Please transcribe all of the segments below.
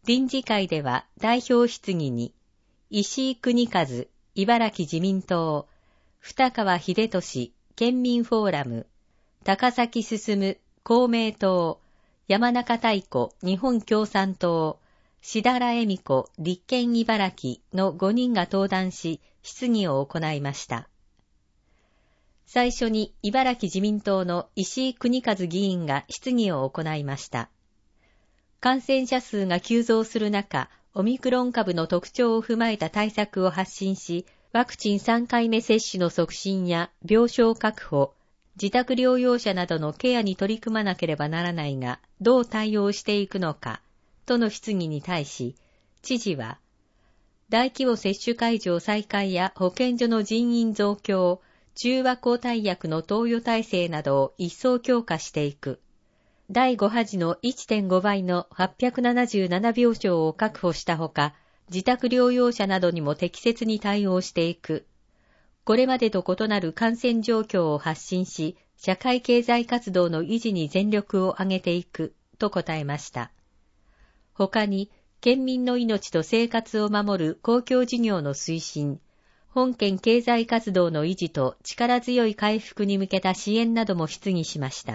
臨時会では代表質疑に、石井邦和、茨城自民党、二川秀俊、県民フォーラム、高崎進、公明党、山中太子、日本共産党、志田良恵美子、立憲茨城の5人が登壇し、質疑を行いました。最初に茨城自民党の石井邦和議員が質疑を行いました。感染者数が急増する中、オミクロン株の特徴を踏まえた対策を発信し、ワクチン3回目接種の促進や病床確保、自宅療養者などのケアに取り組まなければならないが、どう対応していくのか、との質疑に対し、知事は、大規模接種会場再開や保健所の人員増強、中和抗体薬の投与体制などを一層強化していく。第5波時の 1.5 倍の877病床を確保したほか、自宅療養者などにも適切に対応していく。これまでと異なる感染状況を発信し、社会経済活動の維持に全力を挙げていく、と答えました。他に、県民の命と生活を守る公共事業の推進、本県経済活動の維持と力強い回復に向けた支援なども質疑しました。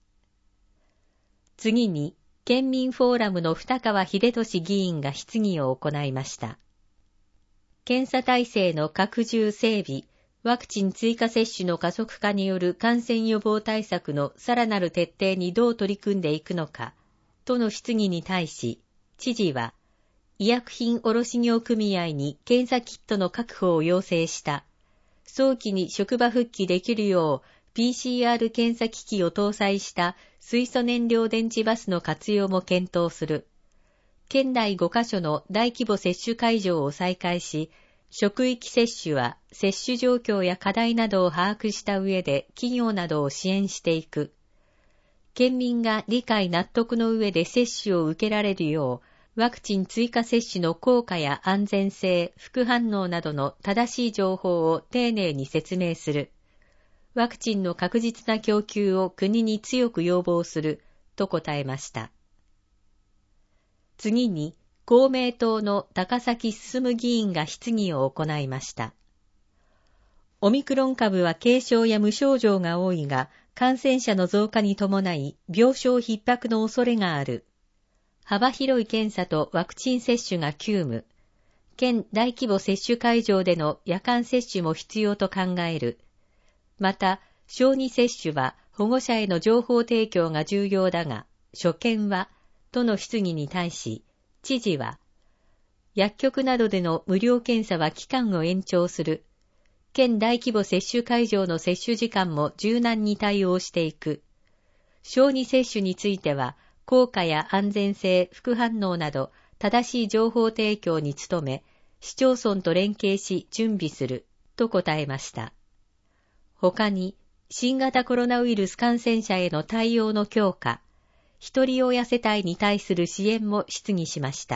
次に、県民フォーラムの二川秀俊議員が質疑を行いました。検査体制の拡充整備、ワクチン追加接種の加速化による感染予防対策のさらなる徹底にどう取り組んでいくのか、との質疑に対し、知事は、医薬品卸業組合に検査キットの確保を要請した。早期に職場復帰できるよう、PCR 検査機器を搭載した水素燃料電池バスの活用も検討する。県内5カ所の大規模接種会場を再開し、職域接種は接種状況や課題などを把握した上で企業などを支援していく。県民が理解納得の上で接種を受けられるよう、ワクチン追加接種の効果や安全性、副反応などの正しい情報を丁寧に説明する。ワクチンの確実な供給を国に強く要望する、と答えました。次に、公明党の高崎進議員が質疑を行いました。オミクロン株は軽症や無症状が多いが、感染者の増加に伴い病床逼迫の恐れがある。幅広い検査とワクチン接種が急務。県大規模接種会場での夜間接種も必要と考える。また、小児接種は保護者への情報提供が重要だが、所見は、との質疑に対し、知事は、薬局などでの無料検査は期間を延長する。県大規模接種会場の接種時間も柔軟に対応していく。小児接種については、効果や安全性、副反応など、正しい情報提供に努め、市町村と連携し準備する、と答えました。他に、新型コロナウイルス感染者への対応の強化、一人親世帯に対する支援も質疑しました。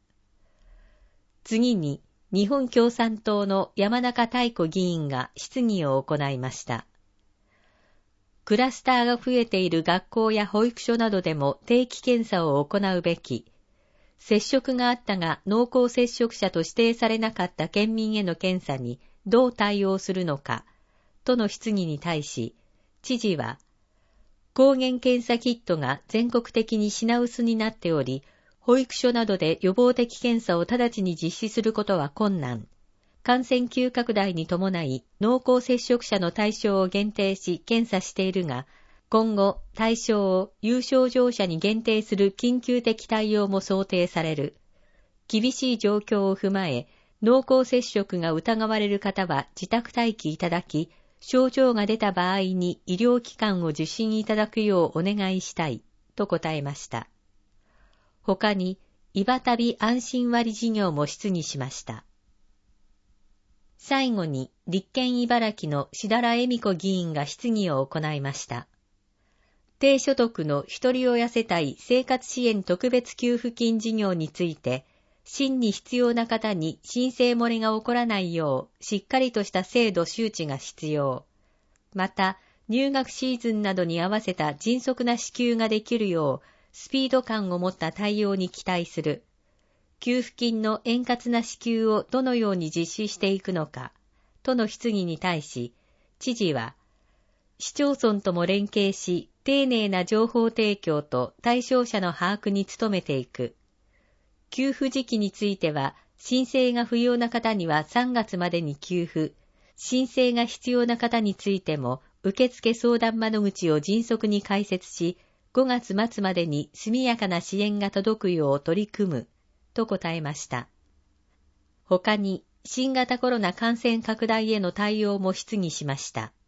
次に、日本共産党の山中太子議員が質疑を行いました。クラスターが増えている学校や保育所などでも定期検査を行うべき、接触があったが濃厚接触者と指定されなかった県民への検査にどう対応するのか、との質疑に対し、知事は、抗原検査キットが全国的に品薄になっており、保育所などで予防的検査を直ちに実施することは困難。感染急拡大に伴い濃厚接触者の対象を限定し検査しているが、今後対象を有症状者に限定する緊急的対応も想定される。厳しい状況を踏まえ、濃厚接触が疑われる方は自宅待機いただき、症状が出た場合に医療機関を受診いただくようお願いしたい、と答えました。他に、いば旅安心割事業も質疑しました。最後に、立憲茨城の志田良恵美子議員が質疑を行いました。低所得の一人親世帯生活支援特別給付金事業について、真に必要な方に申請漏れが起こらないよう、しっかりとした制度周知が必要。また、入学シーズンなどに合わせた迅速な支給ができるよう、スピード感を持った対応に期待する。 給付金の円滑な支給をどのように実施していくのか、との質疑に対し、知事は、市町村とも連携し、丁寧な情報提供と対象者の把握に努めていく。給付時期については、申請が不要な方には3月までに給付、申請が必要な方についても、受付相談窓口を迅速に開設し、5月末までに速やかな支援が届くよう取り組む、と答えました。他に、新型コロナ感染拡大への対応も質疑しました。